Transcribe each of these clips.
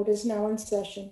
Court is now in session.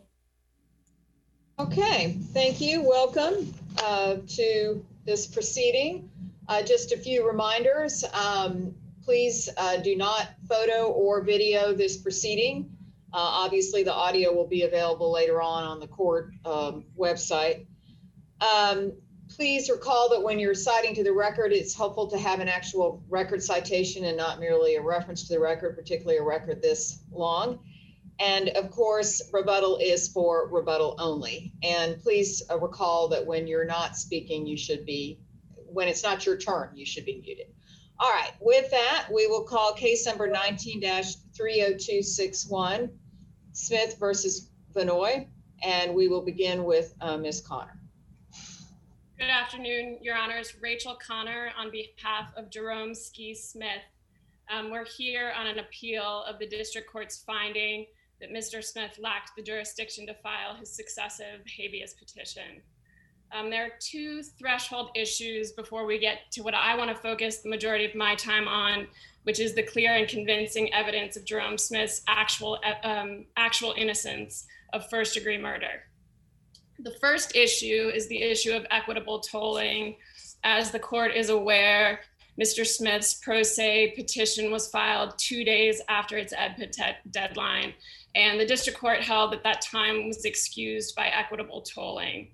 Okay, thank you. Welcome to this proceeding. Just a few reminders. Please do not photo or video this proceeding. Obviously, the audio will be available later on the court website. Please recall that when you're citing to the record, it's helpful to have an actual record citation and not merely a reference to the record, particularly a record this long. And of course, rebuttal is for rebuttal only. And please recall that when you're not speaking, you should be, when it's not your turn, you should be muted. All right, with that, we will call case number 19-30261, Smith versus Vannoy, and we will begin with Ms. Connor. Good afternoon, Your Honors. Rachel Connor on behalf of Jerome Ski Smith. We're here on an appeal of the district court's finding that Mr. Smith lacked the jurisdiction to file his successive habeas petition. There are two threshold issues before we get to what I want to focus the majority of my time on, which is the clear and convincing evidence of Jerome Smith's actual innocence of first-degree murder. The first issue is the issue of equitable tolling. As the court is aware, Mr. Smith's pro se petition was filed 2 days after its EDPA deadline, and the district court held that that time was excused by equitable tolling.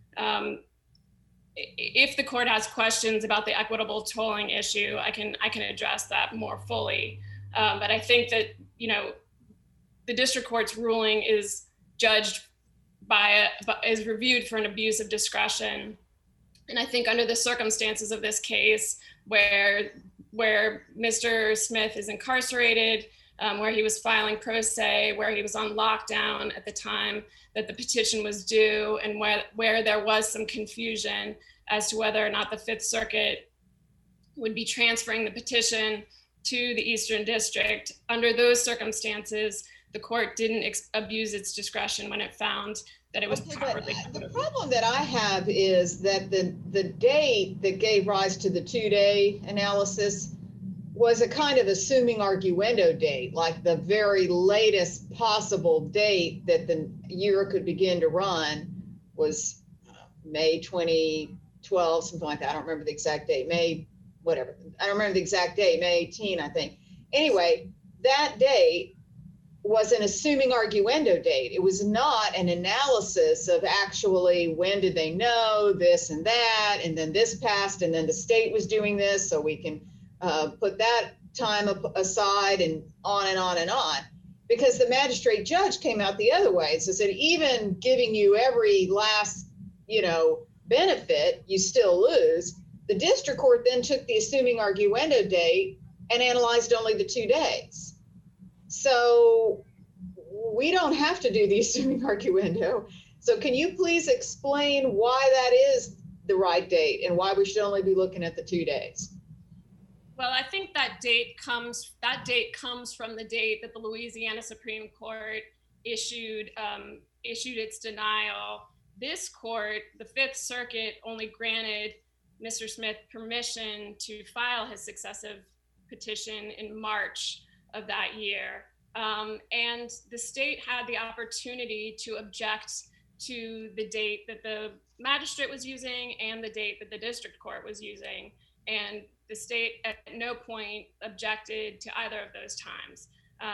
If the court has questions about the equitable tolling issue, I can address that more fully. But I think that, the district court's ruling is judged is reviewed for an abuse of discretion. And I think under the circumstances of this case, where Mr. Smith is incarcerated, where he was filing pro se, where he was on lockdown at the time that the petition was due, and where there was some confusion as to whether or not the Fifth Circuit would be transferring the petition to the Eastern District. Under those circumstances, the court didn't abuse its discretion when it found that it was properly. The problem that I have is that the date that gave rise to the 2-day analysis was a kind of assuming arguendo date, like the very latest possible date that the year could begin to run was May 2012, something like that. I don't remember the exact date, May 18, I think. Anyway, that date was an assuming arguendo date. It was not an analysis of actually when did they know this and that, and then this passed, and then the state was doing this, so we can put that time aside, and on and on and on. Because the magistrate judge came out the other way. So said, even giving you every last, benefit, you still lose. The district court then took the assuming arguendo date and analyzed only the 2 days. So we don't have to do the assuming arguendo. So can you please explain why that is the right date and why we should only be looking at the 2 days? Well, I think that date comes from the date that the Louisiana Supreme Court issued its denial. This court, the Fifth Circuit, only granted Mr. Smith permission to file his successive petition in March of that year. And the state had the opportunity to object to the date that the magistrate was using and the date that the district court was using. And the state at no point objected to either of those times.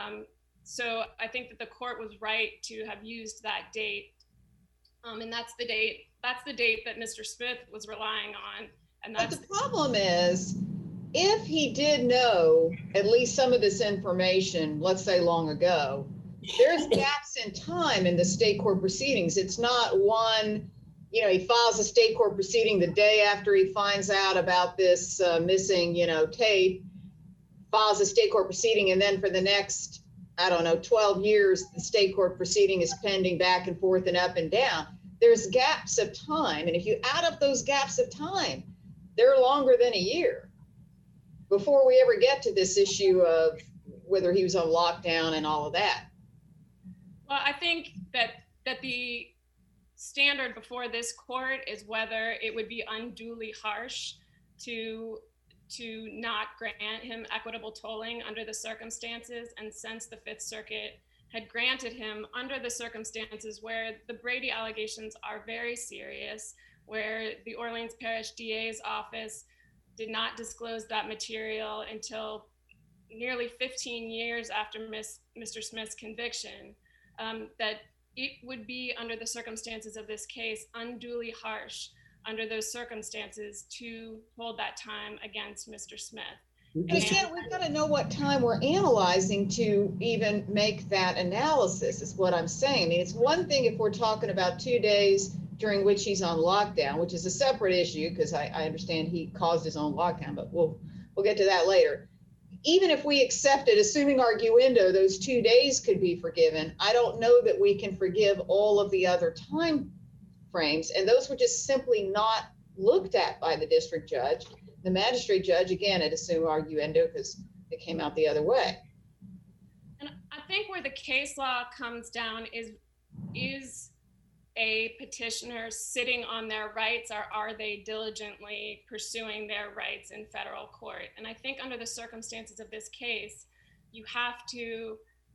So I think that the court was right to have used that date. And that's the date that Mr. Smith was relying on. And that's but the problem is, if he did know at least some of this information, let's say long ago, there's gaps in time in the state court proceedings. It's not one, he files a state court proceeding the day after he finds out about this missing, tape, files a state court proceeding, and then for the next, 12 years, the state court proceeding is pending back and forth and up and down. There's gaps of time. And if you add up those gaps of time, they're longer than a year before we ever get to this issue of whether he was on lockdown and all of that. Well, I think that the standard before this court is whether it would be unduly harsh to not grant him equitable tolling under the circumstances. And since the Fifth Circuit had granted him under the circumstances where the Brady allegations are very serious, where the Orleans Parish DA's office did not disclose that material until nearly 15 years after Mr. Smith's conviction, that it would be, under the circumstances of this case, unduly harsh under those circumstances to hold that time against Mr. Smith. But yet we've got to know what time we're analyzing to even make that analysis, is what I'm saying. I mean, it's one thing if we're talking about 2 days during which he's on lockdown, which is a separate issue, because I understand he caused his own lockdown, but we'll get to that later. Even if we accepted, assuming arguendo, those 2 days could be forgiven, I don't know that we can forgive all of the other time frames, and those were just simply not looked at by the district judge. The magistrate judge, again, I'd assume arguendo because it came out the other way. And I think where the case law comes down is a petitioner sitting on their rights, or are they diligently pursuing their rights in federal court? And I think under the circumstances of this case, you have to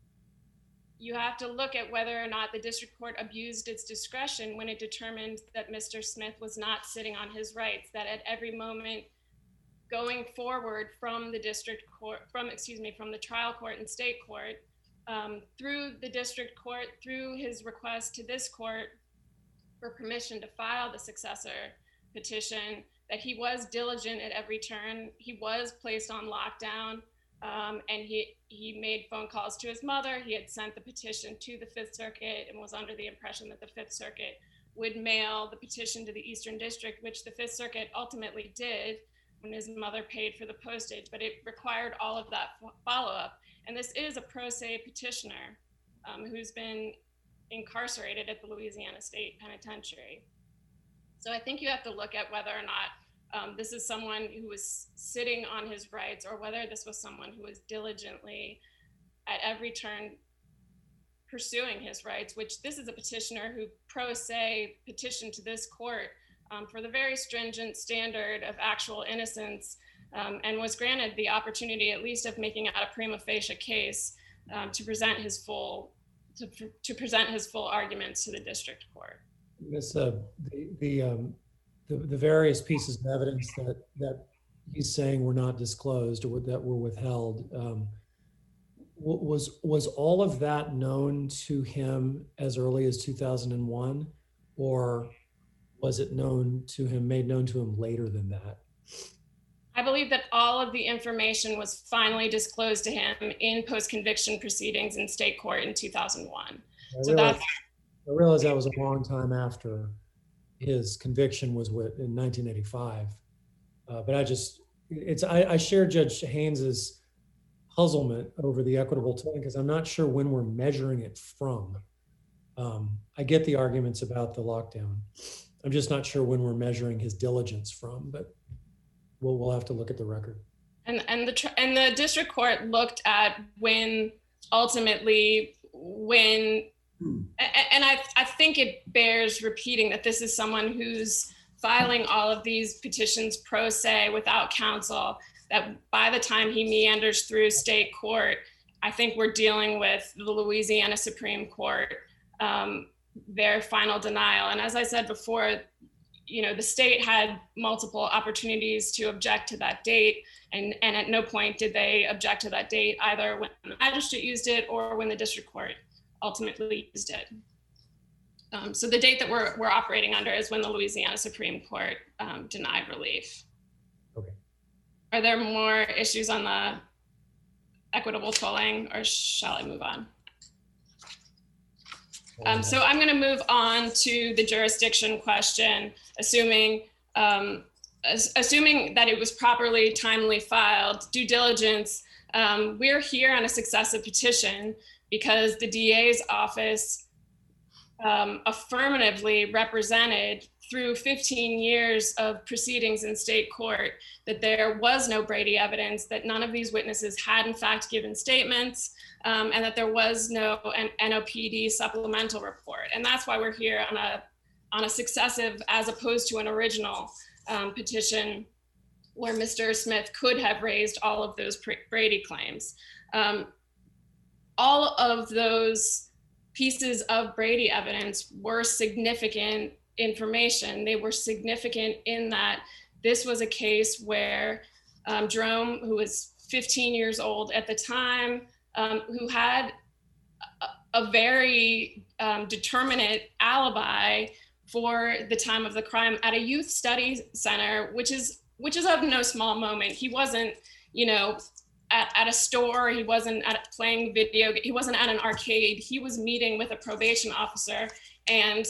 look at whether or not the district court abused its discretion when it determined that Mr. Smith was not sitting on his rights, that at every moment going forward from the district court, from the trial court and state court, through the district court, through his request to this court for permission to file the successor petition, that he was diligent at every turn. He was placed on lockdown, and he made phone calls to his mother. He had sent the petition to the Fifth Circuit and was under the impression that the Fifth Circuit would mail the petition to the Eastern District, which the Fifth Circuit ultimately did when his mother paid for the postage, but it required all of that follow-up. And this is a pro se petitioner who's been incarcerated at the Louisiana State Penitentiary. So I think you have to look at whether or not this is someone who was sitting on his rights, or whether this was someone who was diligently at every turn pursuing his rights, which this is a petitioner who pro se petitioned to this court for the very stringent standard of actual innocence, and was granted the opportunity at least of making out a prima facie case to present his full arguments to the district court. Ms. The various pieces of evidence that he's saying were not disclosed or that were withheld, was all of that known to him as early as 2001, or was it made known to him later than that? I believe that all of the information was finally disclosed to him in post-conviction proceedings in state court in 2001. I realize that was a long time after his conviction was in 1985. But I share Judge Haynes's puzzlement over the equitable tolling, because I'm not sure when we're measuring it from. I get the arguments about the lockdown. I'm just not sure when we're measuring his diligence from, but we'll have to look at the record. And the district court looked at when, and I think it bears repeating that this is someone who's filing all of these petitions pro se without counsel, that by the time he meanders through state court, I think we're dealing with the Louisiana Supreme Court, their final denial. And as I said before, the state had multiple opportunities to object to that date, and at no point did they object to that date, either when the magistrate used it or when the district court ultimately used it. So the date that we're operating under is when the Louisiana Supreme Court denied relief. Okay. Are there more issues on the equitable tolling, or shall I move on? So I'm going to move on to the jurisdiction question, assuming that it was properly timely filed, due diligence. We're here on a successive petition because the DA's office affirmatively represented through 15 years of proceedings in state court that there was no Brady evidence, that none of these witnesses had in fact given statements, and that there was no NOPD supplemental report. And that's why we're here on a successive, as opposed to an original petition where Mr. Smith could have raised all of those Brady claims. all of those pieces of Brady evidence were significant information. They were significant in that this was a case where Jerome, who was 15 years old at the time, who had a very determinate alibi for the time of the crime at a youth study center, which is of no small moment. He wasn't, at a store. He wasn't playing video. He wasn't at an arcade. He was meeting with a probation officer, and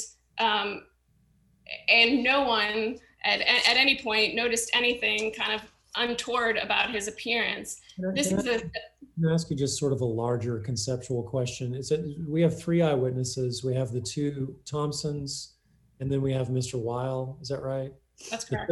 no one at any point noticed anything kind of untoward about his appearance. Can I ask you just sort of a larger conceptual question? We have 3 eyewitnesses. We have the 2 Thompsons, and then we have Mr. Weil. Is that right? That's correct.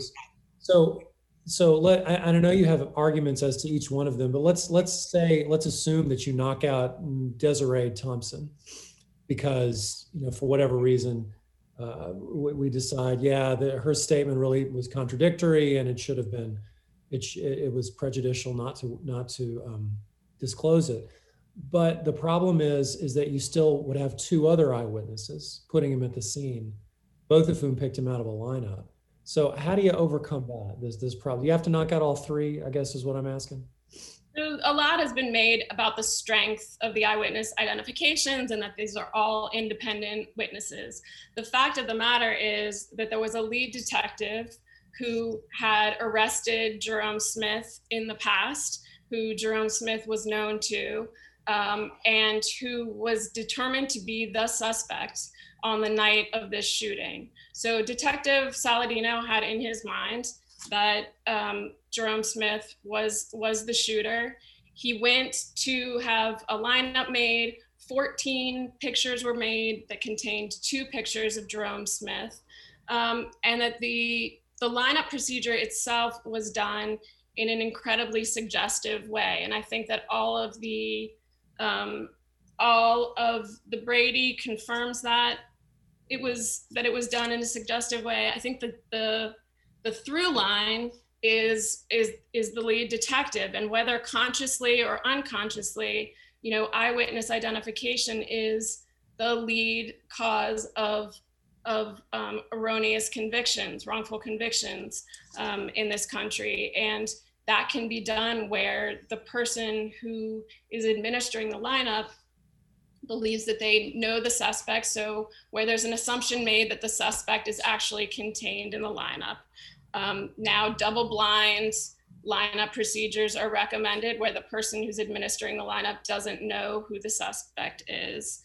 I know you have arguments as to each one of them, but let's assume that you knock out Desiree Thompson because, for whatever reason, we decide, that her statement really was contradictory and it should have been, it was prejudicial not to disclose it. But the problem is that you still would have 2 other eyewitnesses putting him at the scene, both of whom picked him out of a lineup. So how do you overcome that? This problem. You have to knock out all 3, I guess is what I'm asking. A lot has been made about the strength of the eyewitness identifications and that these are all independent witnesses. The fact of the matter is that there was a lead detective who had arrested Jerome Smith in the past, who Jerome Smith was known to, and who was determined to be the suspect on the night of this shooting. So Detective Saladino had in his mind that Jerome Smith was the shooter. He went to have a lineup made. 14 pictures were made that contained 2 pictures of Jerome Smith, and that the lineup procedure itself was done in an incredibly suggestive way. And I think that all of the Brady confirms that it was done in a suggestive way. I think that the through line is the lead detective, and whether consciously or unconsciously, eyewitness identification is the lead cause of erroneous convictions, wrongful convictions in this country. And that can be done where the person who is administering the lineup believes that they know the suspect. So where there's an assumption made that the suspect is actually contained in the lineup. Now, double-blind lineup procedures are recommended where the person who's administering the lineup doesn't know who the suspect is.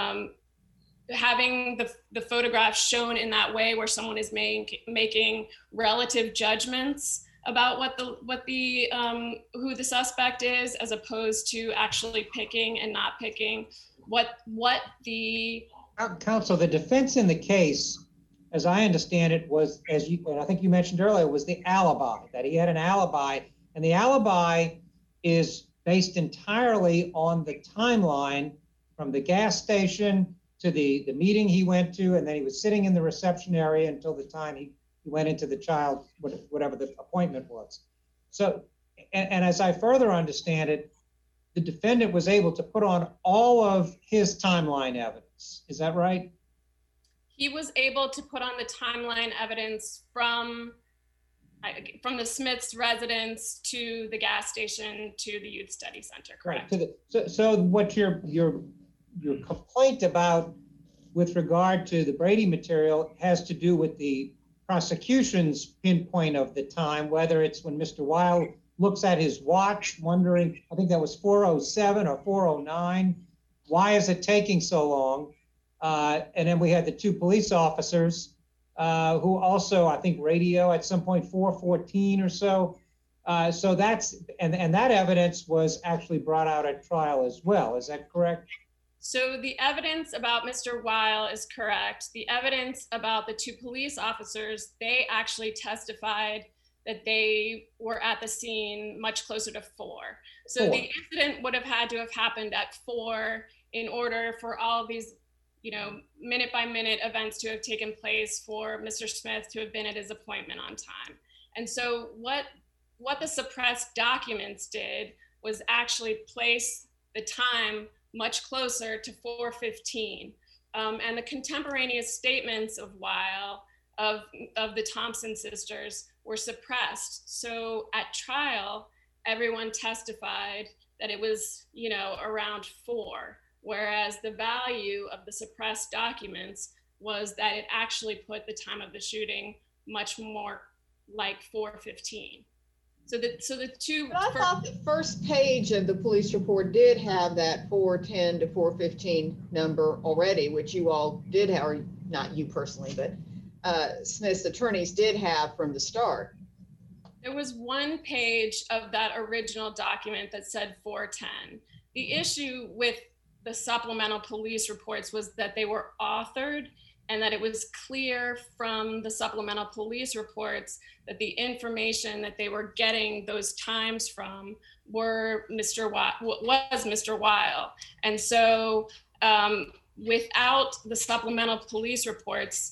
Having the photograph shown in that way, where someone is making relative judgments about who the suspect is, as opposed to actually picking and not picking what the counsel, the defense in the case, as I understand it, was, and I think you mentioned earlier, was the alibi, that he had an alibi, and the alibi is based entirely on the timeline from the gas station to the meeting he went to, and then he was sitting in the reception area until the time he went into the child, whatever the appointment was. So, and as I further understand it, the defendant was able to put on all of his timeline evidence. Is that right? He was able to put on the timeline evidence from the Smith's residence to the gas station to the youth study center, correct? Right. So what your complaint about with regard to the Brady material has to do with the prosecution's pinpoint of the time, whether it's when Mr. Weil looks at his watch, wondering, I think that was 4:07 or 4:09. Why is it taking so long? And then we had the 2 police officers who also, I think, radio at some point 4:14 or so. So that's, and that evidence was actually brought out at trial as well. Is that correct? So the evidence about Mr. Weil is correct. The evidence about the 2 police officers, they actually testified that they were at the scene much closer to 4. So the incident would have had to have happened at 4 in order for all of these, minute by minute events to have taken place for Mr. Smith to have been at his appointment on time. And so what the suppressed documents did was actually place the time much closer to 4:15. And the contemporaneous statements of Weil, of the Thompson sisters, were suppressed. So at trial, everyone testified that it was, around 4, whereas the value of the suppressed documents was that it actually put the time of the shooting much more like 4:15. So the two. But I thought the first page of the police report did have that 4:10 to 4:15 number already, which you all did have, or not you personally, but Smith's attorneys did have from the start. There was one page of that original document that said 4:10. The issue with the supplemental police reports was that they were authored, and that it was clear from the supplemental police reports that the information that they were getting those times from was Mr. Weil. And so without the supplemental police reports,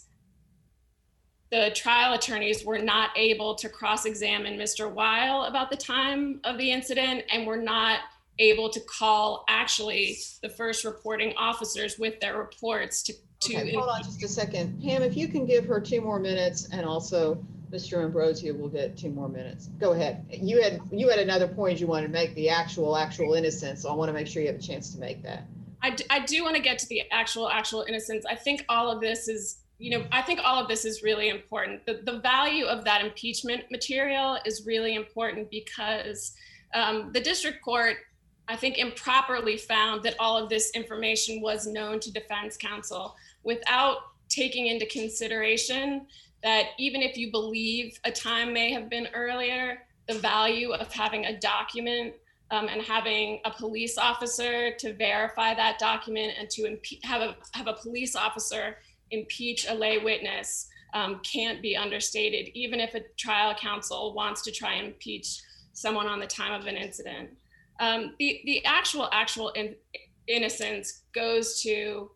the trial attorneys were not able to cross-examine Mr. Weil about the time of the incident, and were not able to call actually the first reporting officers with their reports to Okay, hold on just a second. Pam, if you can give her 2 more minutes, and also Mr. Ambrosio will get 2 more minutes. Go ahead. You had another point you wanted to make, the actual innocence. So I want to make sure you have a chance to make that. I do want to get to the actual innocence. I think all of this is, really important. The value of that impeachment material is really important because the district court, I think, improperly found that all of this information was known to defense counsel without taking into consideration that even if you believe a time may have been earlier, the value of having a document and having a police officer to verify that document and to have a police officer impeach a lay witness can't be understated, even if a trial counsel wants to try and impeach someone on the time of an incident. The actual innocence goes to,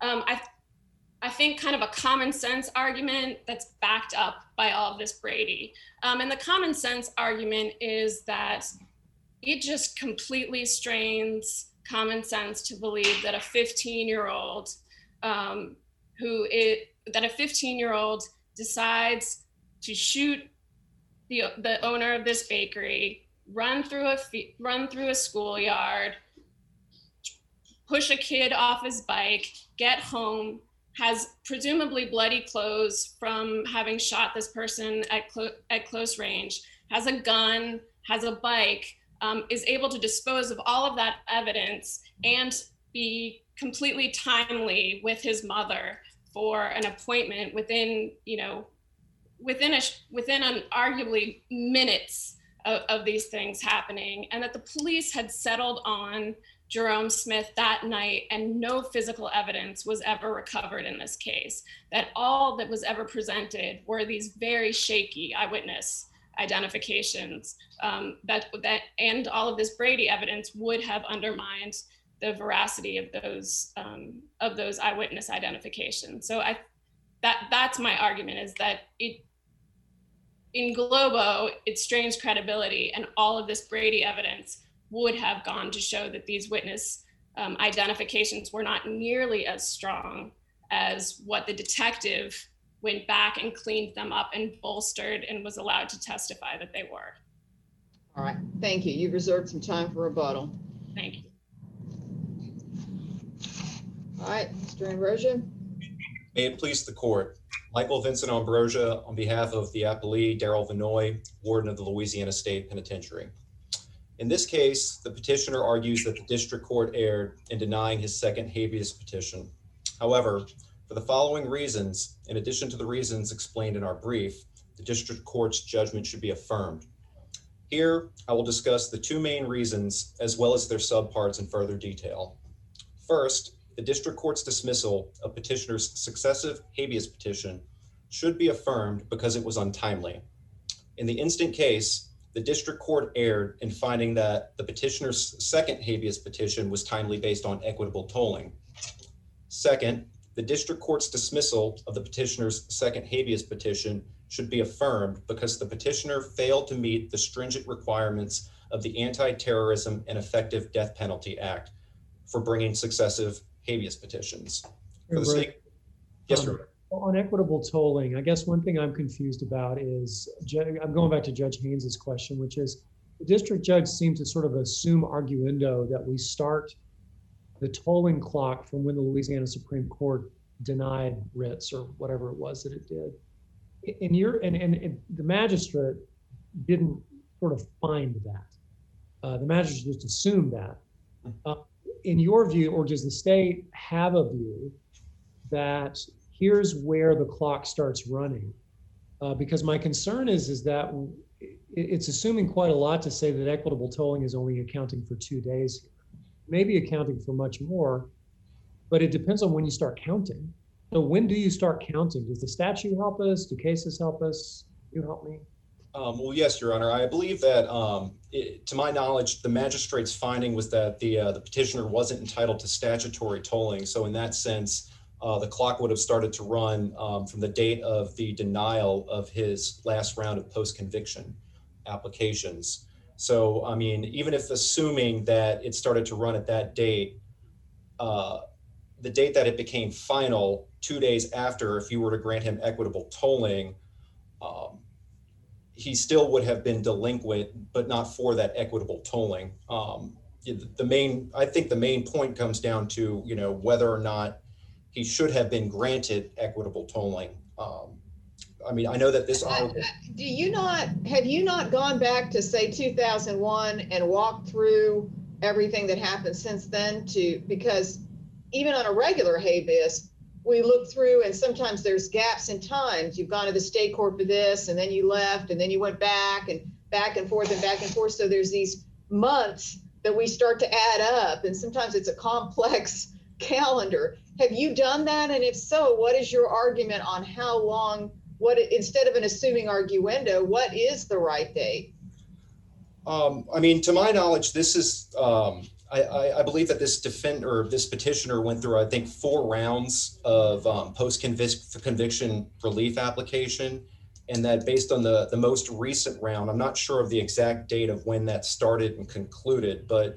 I think, kind of a common sense argument that's backed up by all of this Brady. And the common sense argument is that it just completely strains common sense to believe that a 15-year-old decides to shoot the owner of this bakery, run through a schoolyard, push a kid off his bike, get home, has presumably bloody clothes from having shot this person at close range, has a gun, has a bike, is able to dispose of all of that evidence and be completely timely with his mother for an appointment within arguably minutes of these things happening, and that the police had settled on Jerome Smith that night, and no physical evidence was ever recovered in this case. That all that was ever presented were these very shaky eyewitness identifications that and all of this Brady evidence would have undermined the veracity of those eyewitness identifications. So that's my argument, is that in globo, it strains credibility, and all of this Brady evidence would have gone to show that these witness identifications were not nearly as strong as what the detective went back and cleaned them up and bolstered and was allowed to testify that they were. All right, thank you. You've reserved some time for rebuttal. Thank you. All right, Mr. Ambrosia. May it please the court. Michael Vincent Ambrosia on behalf of the appellee, Daryl Vinoy, warden of the Louisiana State Penitentiary. In this case, the petitioner argues that the district court erred in denying his second habeas petition. However, for the following reasons, in addition to the reasons explained in our brief, the district court's judgment should be affirmed. Here, I will discuss the 2 main reasons as well as their subparts in further detail. First, the district court's dismissal of petitioner's successive habeas petition should be affirmed because it was untimely. In the instant case, the district court erred in finding that the petitioner's second habeas petition was timely based on equitable tolling. Second, the district court's dismissal of the petitioner's second habeas petition should be affirmed because the petitioner failed to meet the stringent requirements of the Anti-Terrorism and Effective Death Penalty Act for bringing successive habeas petitions. For the sake, yes, sir. On equitable tolling, I guess one thing I'm confused about is, I'm going back to Judge Haynes's question, which is the district judge seemed to sort of assume arguendo that we start the tolling clock from when the Louisiana Supreme Court denied writs or whatever it was that it did. And the magistrate didn't sort of find that. The magistrate just assumed that. In your view, or does the state have a view that here's where the clock starts running? Because my concern is that it's assuming quite a lot to say that equitable tolling is only accounting for 2 days, maybe accounting for much more, but it depends on when you start counting. So when do you start counting? Does the statute help us? Do cases help us? You help me? Well, yes, Your Honor. I believe that, to my knowledge, the magistrate's finding was that the petitioner wasn't entitled to statutory tolling. So in that sense, the clock would have started to run from the date of the denial of his last round of post-conviction applications. So, I mean, even if assuming that it started to run at that date, the date that it became final, 2 days after, if you were to grant him equitable tolling, he still would have been delinquent, but not for that equitable tolling. I think the main point comes down to, whether or not he should have been granted equitable tolling. I mean, I know that this. Have you not gone back to say 2001 and walked through everything that happened since then because even on a regular habeas, we look through and sometimes there's gaps in times. You've gone to the state court for this and then you left and then you went back and forth and back and forth. So there's these months that we start to add up and sometimes it's a complex calendar. Have you done that? And if so, what is your argument on how long, instead of an assuming arguendo, what is the right date? I mean, to my knowledge, this is, I believe that this petitioner went through, I think, 4 rounds of post-conviction relief application. And that based on the most recent round, I'm not sure of the exact date of when that started and concluded, but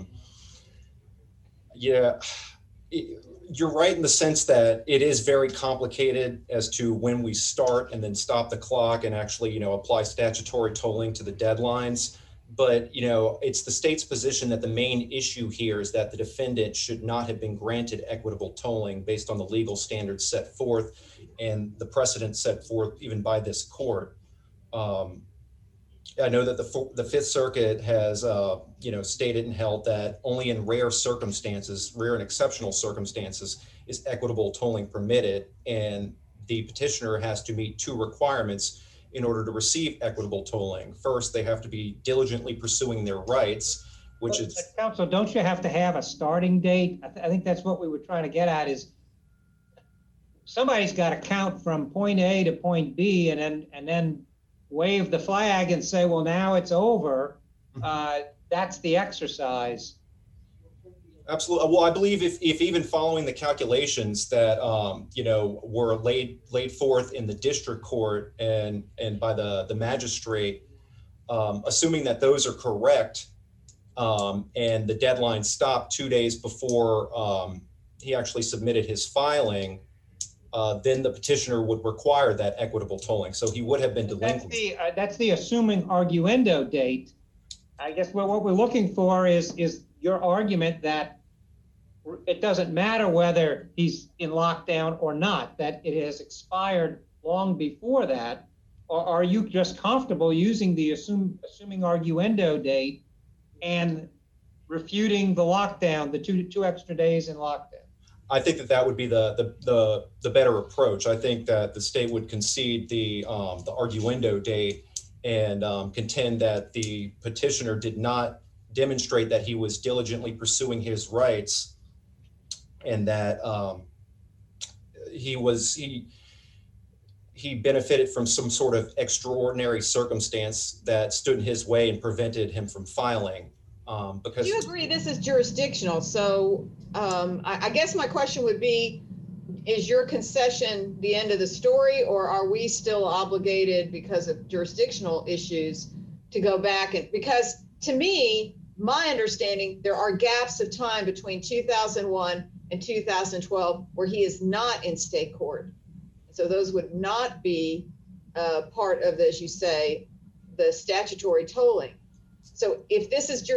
you're right in the sense that it is very complicated as to when we start and then stop the clock and actually, apply statutory tolling to the deadlines. But, it's the state's position that the main issue here is that the defendant should not have been granted equitable tolling based on the legal standards set forth and the precedent set forth even by this court. I know that the Fifth Circuit has, stated and held that only in rare and exceptional circumstances is equitable tolling permitted. And the petitioner has to meet 2 requirements in order to receive equitable tolling. First, they have to be diligently pursuing their rights, which is... Counsel, don't you have to have a starting date? I think that's what we were trying to get at is somebody's got to count from point A to point B and then wave the flag and say, well, now it's over. That's the exercise. Absolutely. Well, I believe if even following the calculations that, were laid forth in the district court and by the magistrate, assuming that those are correct, and the deadline stopped 2 days before he actually submitted his filing, then the petitioner would require that equitable tolling. So he would have been delinquent. That's the assuming arguendo date. I guess what we're looking for is your argument that it doesn't matter whether he's in lockdown or not, that it has expired long before that, or are you just comfortable using the assuming arguendo date and refuting the lockdown, the two extra days in lockdown? I think that would be the better approach. I think that the state would concede the arguendo date and contend that the petitioner did not demonstrate that he was diligently pursuing his rights and that he benefited from some sort of extraordinary circumstance that stood in his way and prevented him from filing. Because you agree this is jurisdictional. So I guess my question would be, is your concession the end of the story, or are we still obligated because of jurisdictional issues to go back? And because to me, my understanding, there are gaps of time between 2001 and 2012 where he is not in state court. So those would not be part of, as you say, the statutory tolling. So if this is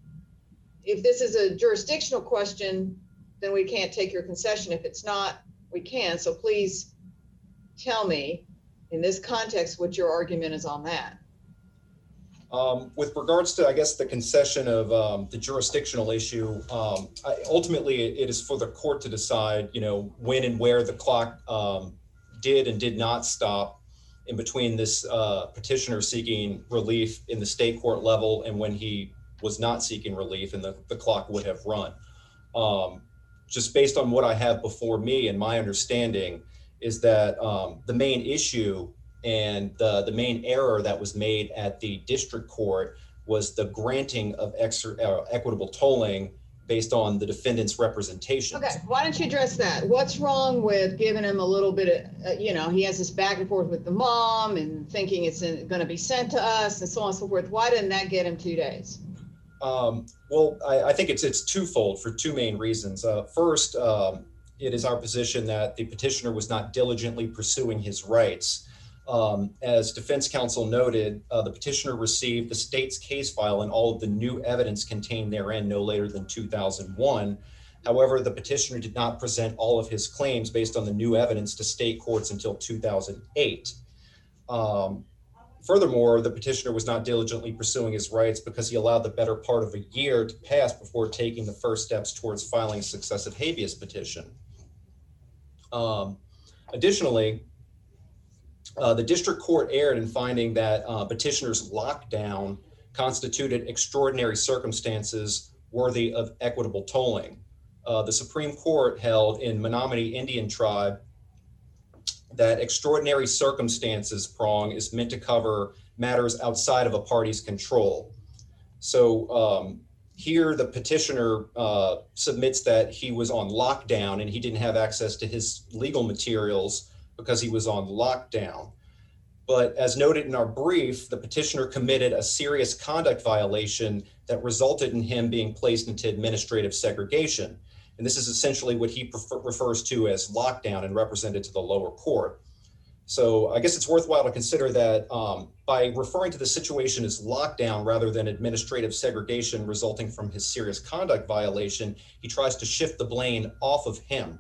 a jurisdictional question, then we can't take your concession. If it's not, we can. So please tell me in this context what your argument is on that. With regards to, I guess, the concession of the jurisdictional issue, ultimately it is for the court to decide, when and where the clock did and did not stop in between this petitioner seeking relief in the state court level and when he was not seeking relief and the clock would have run. Just based on what I have before me and my understanding is that the main issue and the main error that was made at the district court was the granting of equitable tolling based on the defendant's representations. Okay, why don't you address that? What's wrong with giving him a little bit of, he has this back and forth with the mom and thinking it's going to be sent to us and so on and so forth. Why didn't that get him 2 days? Well, I think it's twofold for two main reasons. First, it is our position that the petitioner was not diligently pursuing his rights. As defense counsel noted, the petitioner received the state's case file and all of the new evidence contained therein no later than 2001. However, the petitioner did not present all of his claims based on the new evidence to state courts until 2008. Furthermore, the petitioner was not diligently pursuing his rights because he allowed the better part of a year to pass before taking the first steps towards filing a successive habeas petition. Additionally, the district court erred in finding that petitioner's lockdown constituted extraordinary circumstances worthy of equitable tolling. The Supreme Court held in Menominee Indian Tribe that extraordinary circumstances prong is meant to cover matters outside of a party's control. So here the petitioner submits that he was on lockdown and he didn't have access to his legal materials because he was on lockdown. But as noted in our brief, the petitioner committed a serious conduct violation that resulted in him being placed into administrative segregation. And this is essentially what he refers to as lockdown and represented to the lower court. So I guess it's worthwhile to consider that by referring to the situation as lockdown rather than administrative segregation resulting from his serious conduct violation, he tries to shift the blame off of him.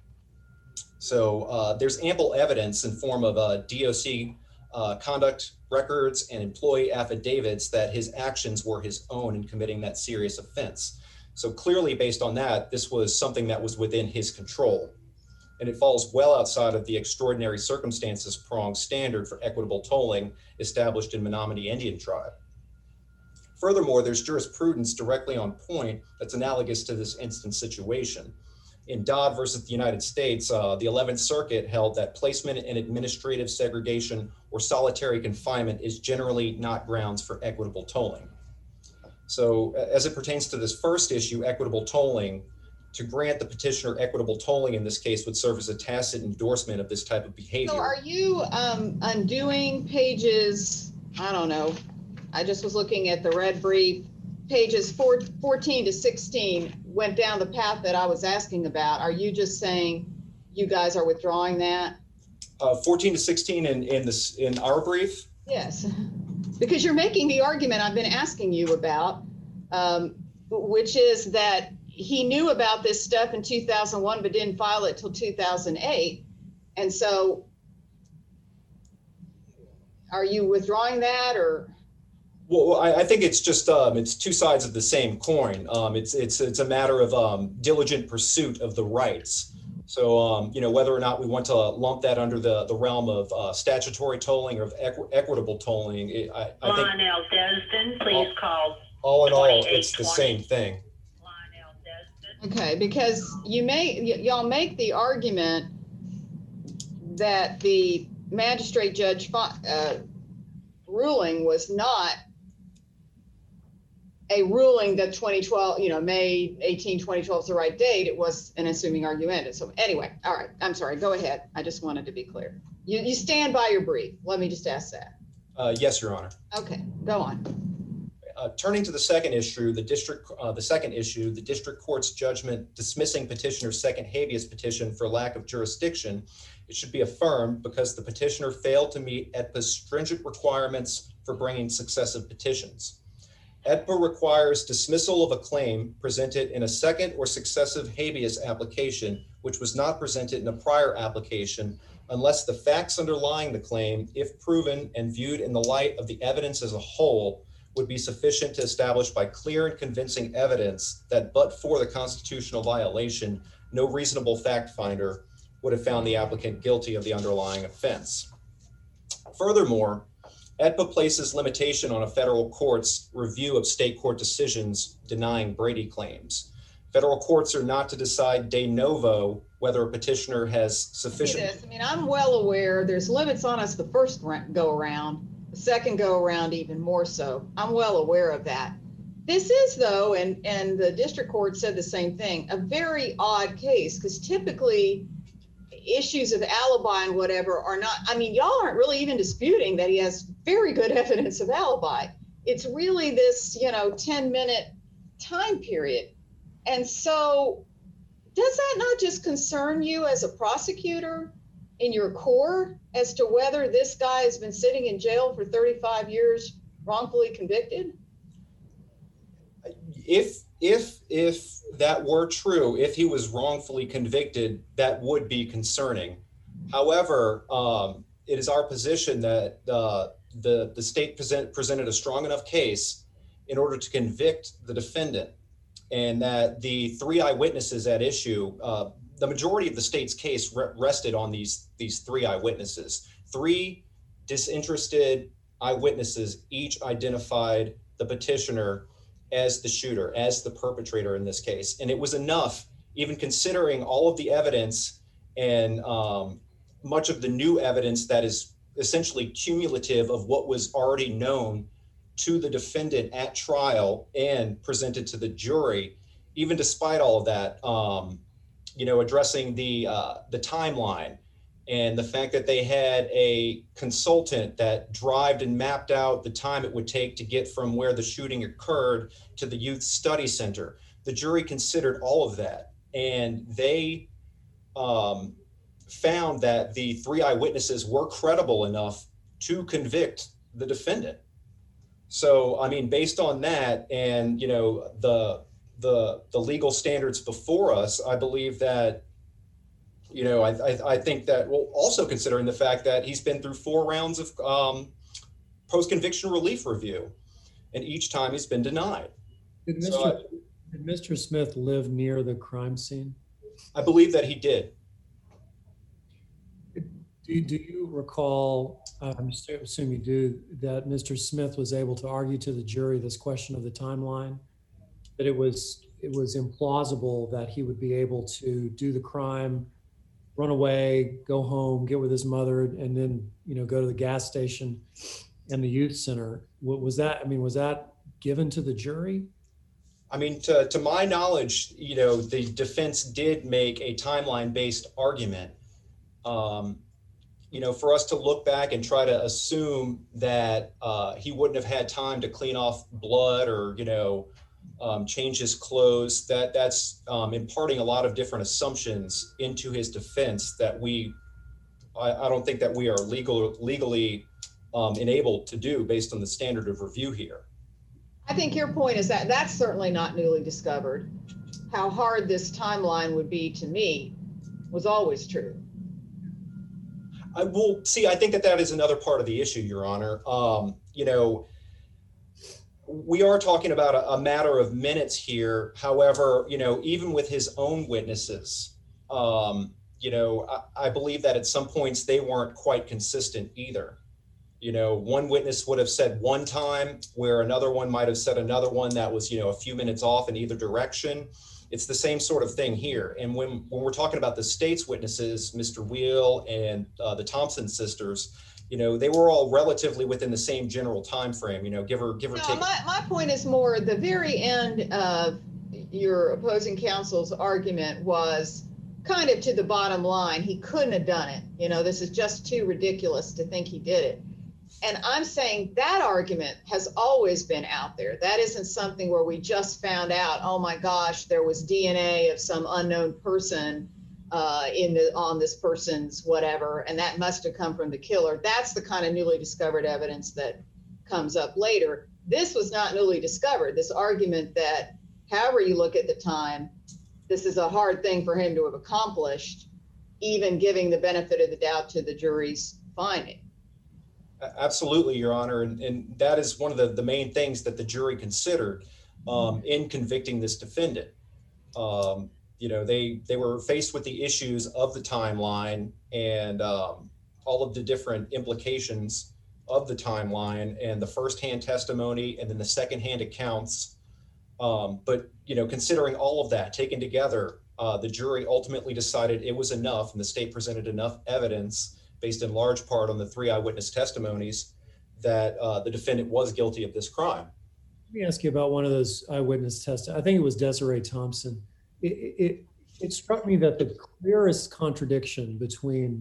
So there's ample evidence in form of DOC conduct records and employee affidavits that his actions were his own in committing that serious offense. So clearly based on that, this was something that was within his control. And it falls well outside of the extraordinary circumstances prong standard for equitable tolling established in Menominee Indian Tribe. Furthermore, there's jurisprudence directly on point that's analogous to this instant situation. In Dodd versus the United States, the 11th Circuit held that placement in administrative segregation or solitary confinement is generally not grounds for equitable tolling. So as it pertains to this first issue, equitable tolling, to grant the petitioner equitable tolling in this case would serve as a tacit endorsement of this type of behavior. So are you undoing pages, I don't know, I just was looking at the red brief, pages 14 to 16 went down the path that I was asking about. Are you just saying you guys are withdrawing that? 14 to 16 in our brief? Yes, because you're making the argument I've been asking you about, which is that he knew about this stuff in 2001, but didn't file it till 2008. And so are you withdrawing that or? Well, I think it's just, it's two sides of the same coin. It's a matter of diligent pursuit of the rights. So, whether or not we want to lump that under the realm of statutory tolling or of equitable tolling, I think Lionel Desden, please call. All in all, it's the same thing. Lionel Desden. Okay, because y'all make the argument that the magistrate judge ruling was not a ruling that 2012, May 18, 2012 is the right date. It was an assuming argument. So anyway, all right, I'm sorry, go ahead. I just wanted to be clear. You stand by your brief. Let me just ask that. Yes, Your Honor. Okay, go on. Turning to the second issue, the district court's judgment dismissing petitioner's second habeas petition for lack of jurisdiction, it should be affirmed because the petitioner failed to meet EDPA's stringent requirements for bringing successive petitions. EDPA requires dismissal of a claim presented in a second or successive habeas application, which was not presented in a prior application, unless the facts underlying the claim, if proven and viewed in the light of the evidence as a whole, would be sufficient to establish by clear and convincing evidence that but for the constitutional violation, no reasonable fact finder would have found the applicant guilty of the underlying offense. Furthermore, EDPA places limitation on a federal court's review of state court decisions denying Brady claims. Federal courts are not to decide de novo whether a petitioner has sufficient. I mean, I'm well aware there's limits on us the first go around, the second go around even more so. I'm well aware of that. This is, though, and the district court said the same thing, a very odd case, because typically issues of alibi and whatever are not, I mean, y'all aren't really even disputing that he has very good evidence of alibi. It's really this, 10-minute time period. And so does that not just concern you as a prosecutor in your core as to whether this guy has been sitting in jail for 35 years wrongfully convicted? If that were true, if he was wrongfully convicted, that would be concerning. However, it is our position that the state presented a strong enough case in order to convict the defendant, and that the three eyewitnesses at issue, the majority of the state's case rested on these three eyewitnesses. Three disinterested eyewitnesses each identified the petitioner as the shooter, as the perpetrator in this case. And it was enough, even considering all of the evidence and much of the new evidence that is essentially cumulative of what was already known to the defendant at trial and presented to the jury. Even despite all of that, addressing the timeline and the fact that they had a consultant that drived and mapped out the time it would take to get from where the shooting occurred to the youth study center. The jury considered all of that, and they found that the three eyewitnesses were credible enough to convict the defendant. So, I mean, based on that and, the legal standards before us, I believe that, I think that, well, also considering the fact that he's been through 4 rounds of post-conviction relief review, and each time he's been denied. Did Mr. Smith live near the crime scene? I believe that he did. Do you recall, I'm assuming you do, that Mr. Smith was able to argue to the jury this question of the timeline, that it was implausible that he would be able to do the crime, run away, go home, get with his mother, and then, go to the gas station and the youth center? Was that given to the jury? I mean, to my knowledge, the defense did make a timeline-based argument. For us to look back and try to assume that he wouldn't have had time to clean off blood or, change his clothes, that's imparting a lot of different assumptions into his defense that I don't think that we are legally enabled to do based on the standard of review here. I think your point is that that's certainly not newly discovered. How hard this timeline would be to meet was always true. I think that is another part of the issue, Your Honor. We are talking about a matter of minutes here. However, even with his own witnesses, I believe that at some points they weren't quite consistent either. One witness would have said one time where another one might have said another one that was, a few minutes off in either direction. It's the same sort of thing here. And when we're talking about the state's witnesses, Mr. Wheel and the Thompson sisters, they were all relatively within the same general time frame, give or take. My point is more the very end of your opposing counsel's argument was kind of to the bottom line. He couldn't have done it. This is just too ridiculous to think he did it. And I'm saying that argument has always been out there. That isn't something where we just found out, oh my gosh, there was DNA of some unknown person on this person's whatever, and that must have come from the killer. That's the kind of newly discovered evidence that comes up later. This was not newly discovered. This argument that, however you look at the time, this is a hard thing for him to have accomplished, even giving the benefit of the doubt to the jury's finding. Absolutely, Your Honor. And that is one of the main things that the jury considered in convicting this defendant. You know, they were faced with the issues of the timeline and all of the different implications of the timeline and the firsthand testimony and then the secondhand accounts. But, you know, considering all of that taken together, the jury ultimately decided it was enough, and the state presented enough evidence based in large part on the 3 eyewitness testimonies that the defendant was guilty of this crime. Let me ask you about one of those eyewitness tests. I think it was Desiree Thompson. It struck me that the clearest contradiction between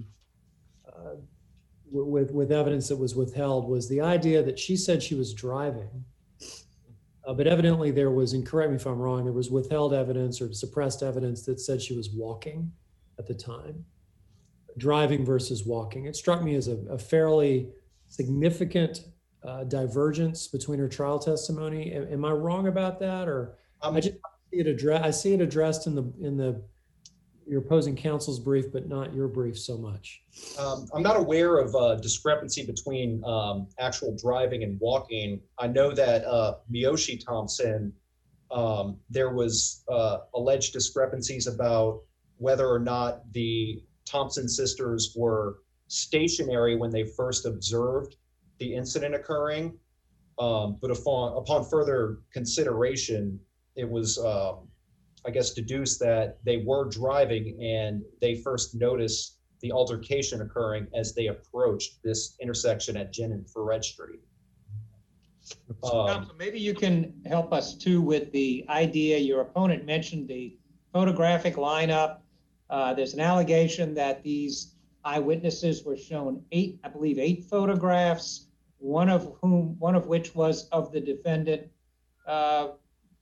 with evidence that was withheld was the idea that she said she was driving, but evidently there was, and correct me if I'm wrong, there was withheld evidence or suppressed evidence that said she was walking at the time. Driving versus walking. It struck me as a fairly significant divergence between her trial testimony. Am I wrong about that, or I just see it addressed? I see it addressed in your opposing counsel's brief, but not your brief so much. I'm not aware of discrepancy between actual driving and walking. I know that Miyoshi Thompson, there was alleged discrepancies about whether or not the Thompson sisters were stationary when they first observed the incident occurring. But upon further consideration, it was, I guess, deduced that they were driving and they first noticed the altercation occurring as they approached this intersection at Ginn and Ferret Street. Counsel, maybe you can help us too with the idea, your opponent mentioned the photographic lineup. There's an allegation that these eyewitnesses were shown 8 photographs, one of which was of the defendant at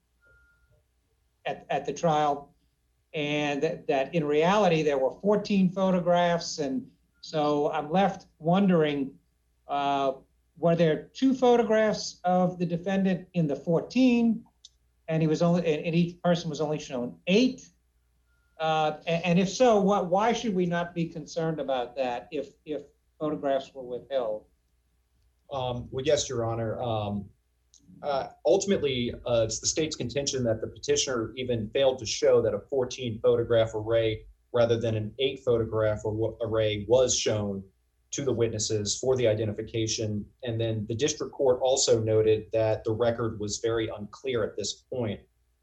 the trial, and that in reality there were 14 photographs. And so I'm left wondering, were there 2 photographs of the defendant in the 14, and each person was only shown 8? And if so, why should we not be concerned about that if photographs were withheld? Well, yes, Your Honor. Ultimately, it's the state's contention that the petitioner even failed to show that a 14 photograph array rather than an 8 photograph array was shown to the witnesses for the identification. And then the district court also noted that the record was very unclear at this point.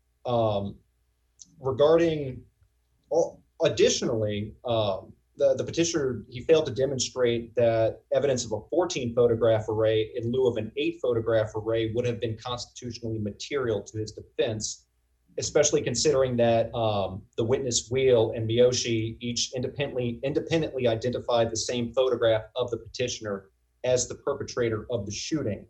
Additionally, the petitioner, he failed to demonstrate that evidence of a 14 photograph array in lieu of an 8 photograph array would have been constitutionally material to his defense, especially considering that the witness Wheel and Miyoshi each independently identified the same photograph of the petitioner as the perpetrator of the shooting.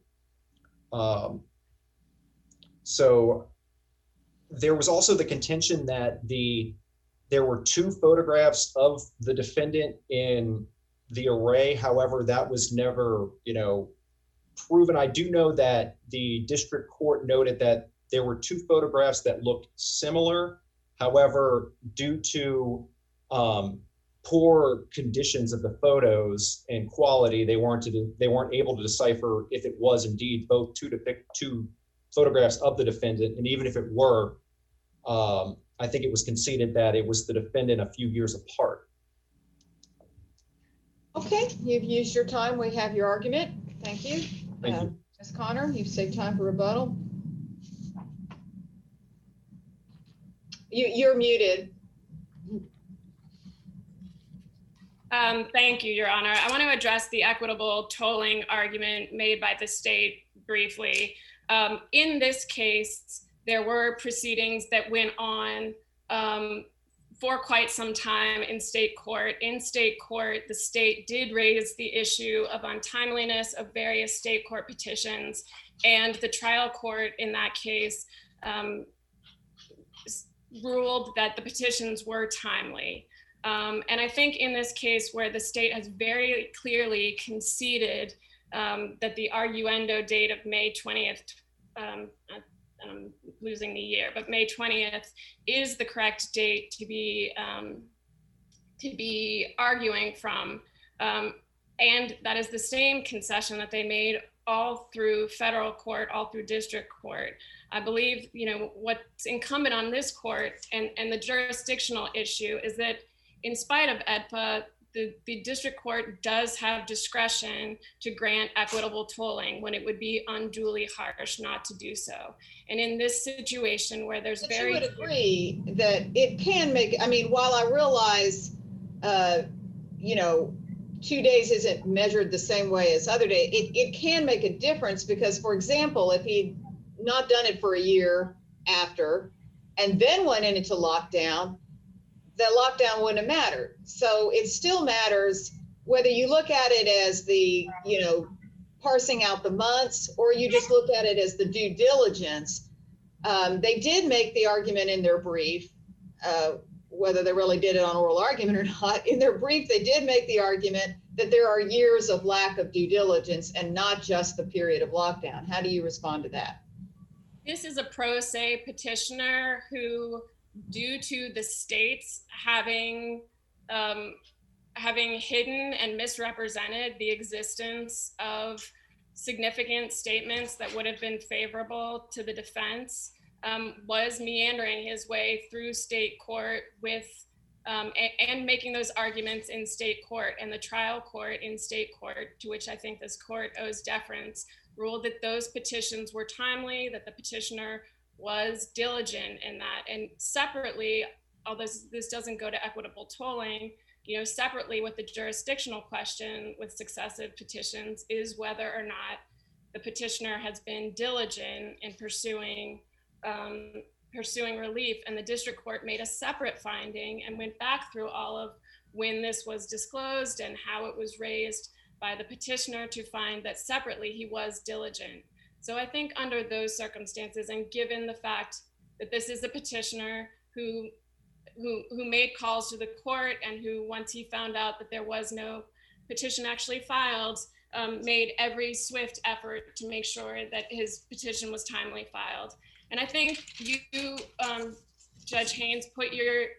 So there was also the contention that there were 2 photographs of the defendant in the array. However, that was never, proven. I do know that the district court noted that there were 2 photographs that looked similar. However, due to poor conditions of the photos and quality, they weren't able to decipher if it was indeed both 2 photographs of the defendant. And even if it were, I think it was conceded that it was the defendant a few years apart. Okay, you've used your time. We have your argument. Thank you. Thank you. Ms. Connor, you've saved time for rebuttal. You're muted. Thank you, Your Honor. I want to address the equitable tolling argument made by the state briefly. In this case, there were proceedings that went on for quite some time in state court. In state court, the state did raise the issue of untimeliness of various state court petitions, and the trial court in that case ruled that the petitions were timely. And I think in this case where the state has very clearly conceded that the arguendo date of May 20th, I'm losing the year, but May 20th is the correct date to be arguing from. And that is the same concession that they made all through federal court, all through district court. I believe, what's incumbent on this court and the jurisdictional issue is that in spite of EDPA, the district court does have discretion to grant equitable tolling when it would be unduly harsh not to do so. And in this situation where there's but you would agree that it can make, while I realize, 2 days isn't measured the same way as other days, it can make a difference because, for example, if he'd not done it for a year after and then went into lockdown, the lockdown wouldn't have mattered. So it still matters whether you look at it as the, parsing out the months, or you just look at it as the due diligence. They did make the argument in their brief, whether they really did it on oral argument or not. In their brief, they did make the argument that there are years of lack of due diligence and not just the period of lockdown. How do you respond to that? This is a pro se petitioner who, due to the states having hidden and misrepresented the existence of significant statements that would have been favorable to the defense, was meandering his way through state court with and making those arguments in state court, and the trial court in state court, to which I think this court owes deference, ruled that those petitions were timely, that the petitioner was diligent in that. And separately, although this doesn't go to equitable tolling, separately with the jurisdictional question with successive petitions is whether or not the petitioner has been diligent in pursuing relief. And the district court made a separate finding and went back through all of when this was disclosed and how it was raised by the petitioner to find that separately he was diligent. So I think under those circumstances, and given the fact that this is a petitioner who made calls to the court and who, once he found out that there was no petition actually filed, made every swift effort to make sure that his petition was timely filed. And I think you, Judge Haynes, hit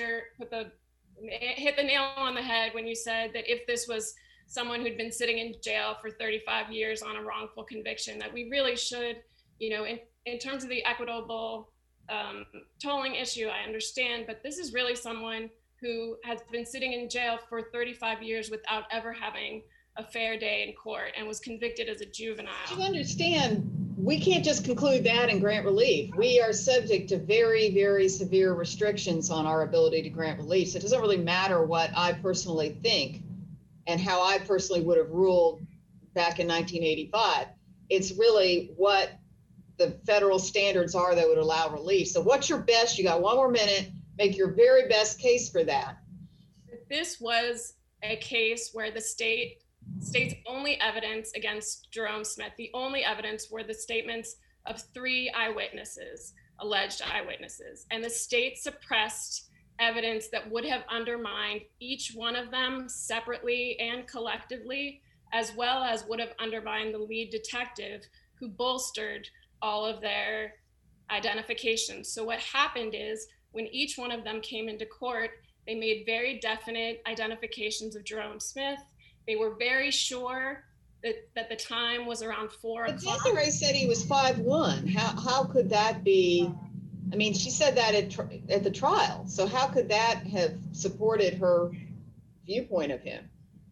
the nail on the head when you said that if this was someone who'd been sitting in jail for 35 years on a wrongful conviction, that we really should, in terms of the equitable tolling issue, I understand, but this is really someone who has been sitting in jail for 35 years without ever having a fair day in court and was convicted as a juvenile. You understand, we can't just conclude that and grant relief. We are subject to very, very severe restrictions on our ability to grant relief. So it doesn't really matter what I personally think and how I personally would have ruled back in 1985. It's really what the federal standards are that would allow relief. So what's your best? You got one more minute. Make your very best case for that. This was a case where the state's only evidence against Jerome Smith, the only evidence were the statements of 3 eyewitnesses, alleged eyewitnesses, and the state suppressed evidence that would have undermined each one of them separately and collectively, as well as would have undermined the lead detective who bolstered all of their identifications. So what happened is when each one of them came into court, they made very definite identifications of Jerome Smith. They were very sure that the time was around 4 o'clock. But Desiree said he was 5'1". How could that be? I mean, she said that at the trial. So how could that have supported her viewpoint of him?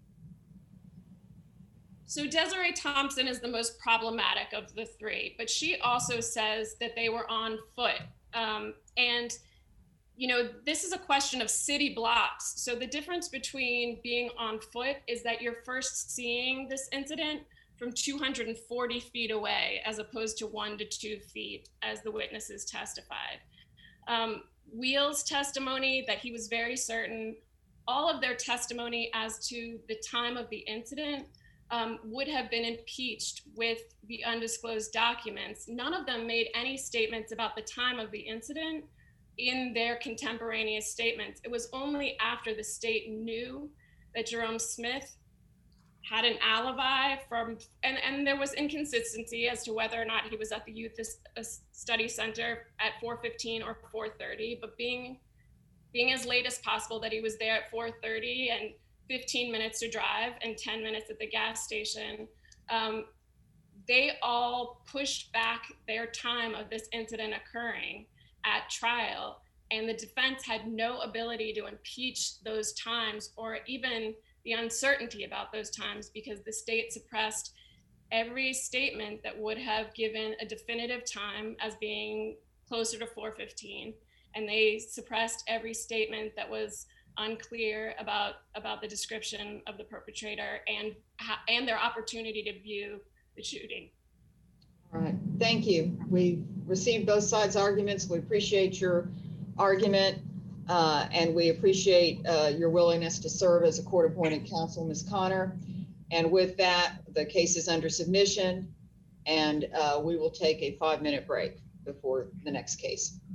So Desiree Thompson is the most problematic of the 3, but she also says that they were on foot. And this is a question of city blocks. So the difference between being on foot is that you're first seeing this incident from 240 feet away, as opposed to 1 to 2 feet, as the witnesses testified. Wheel's testimony that he was very certain, all of their testimony as to the time of the incident would have been impeached with the undisclosed documents. None of them made any statements about the time of the incident in their contemporaneous statements. It was only after the state knew that Jerome Smith had an alibi and there was inconsistency as to whether or not he was at the Youth Study Center at 4:15 or 4:30, but being as late as possible, that he was there at 4:30 and 15 minutes to drive and 10 minutes at the gas station, they all pushed back their time of this incident occurring at trial, and the defense had no ability to impeach those times or even the uncertainty about those times, because the state suppressed every statement that would have given a definitive time as being closer to 4:15, and they suppressed every statement that was unclear about the description of the perpetrator and their opportunity to view the shooting. All right, thank you. We received both sides' arguments. We appreciate your argument, and we appreciate your willingness to serve as a court-appointed counsel, Ms. Connor. And with that, the case is under submission, and we will take a 5-minute break before the next case.